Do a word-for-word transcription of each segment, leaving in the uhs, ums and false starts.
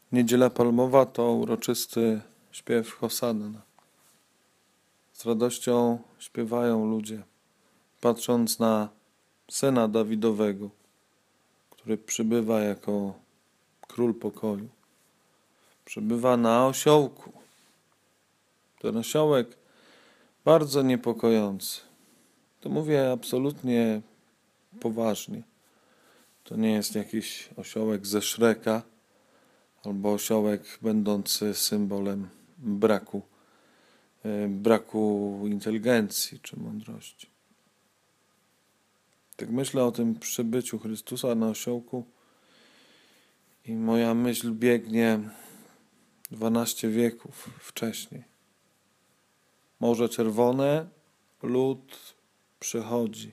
Niedziela Palmowa to uroczysty śpiew Hosanna. Z radością śpiewają ludzie, patrząc na Syna Dawidowego, który przybywa jako Król Pokoju. Przybywa na osiołku. Ten osiołek bardzo niepokojący. To mówię absolutnie poważnie. To nie jest jakiś osiołek ze Shreka, albo osiołek będący symbolem braku, braku inteligencji czy mądrości. Tak myślę o tym przybyciu Chrystusa na osiołku i moja myśl biegnie dwanaście wieków wcześniej. Morze Czerwone, lud przychodzi.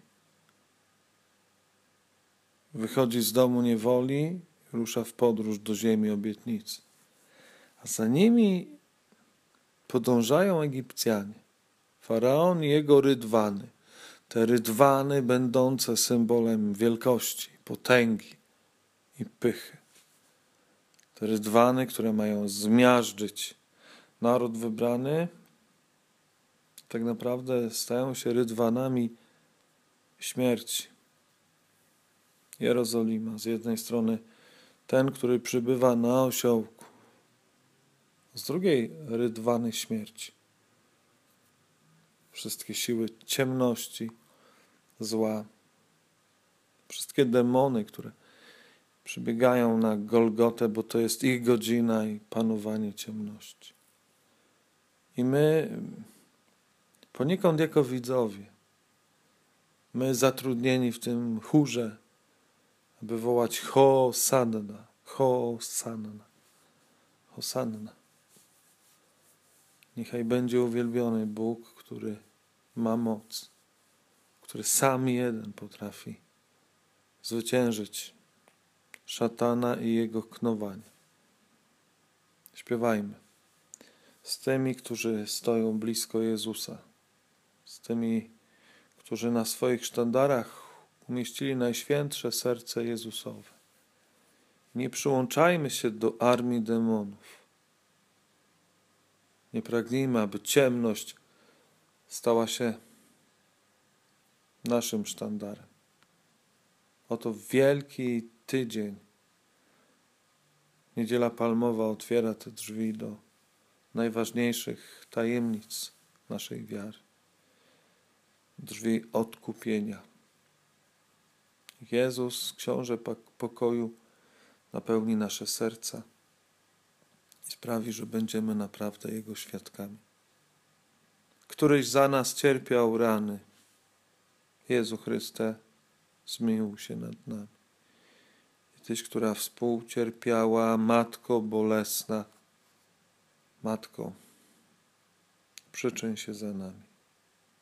Wychodzi z domu niewoli, rusza w podróż do ziemi obietnicy. A za nimi podążają Egipcjanie, Faraon i jego rydwany. Te rydwany będące symbolem wielkości, potęgi i pychy. Te rydwany, które mają zmiażdżyć naród wybrany, tak naprawdę stają się rydwanami śmierci. Jerozolima, z jednej strony ten, który przybywa na osiołku, z drugiej rydwany śmierci. Wszystkie siły ciemności, zła, wszystkie demony, które przybiegają na Golgotę, bo to jest ich godzina i panowanie ciemności. I my, poniekąd jako widzowie, my zatrudnieni w tym chórze, aby wołać Hosanna, Hosanna, Hosanna. Niechaj będzie uwielbiony Bóg, który ma moc, który sam jeden potrafi zwyciężyć szatana i jego knowanie. Śpiewajmy z tymi, którzy stoją blisko Jezusa, z tymi, którzy na swoich sztandarach umieścili najświętsze serce Jezusowe. Nie przyłączajmy się do armii demonów. Nie pragnijmy, aby ciemność stała się naszym sztandarem. Oto wielki tydzień. Niedziela Palmowa otwiera te drzwi do najważniejszych tajemnic naszej wiary. Drzwi odkupienia. Jezus, Książę Pokoju, napełni nasze serca i sprawi, że będziemy naprawdę Jego świadkami. Któryś za nas cierpiał rany. Jezu Chryste, zmiłuj się nad nami. I Tyś, która współcierpiała, Matko bolesna, Matko, przyczyń się za nami.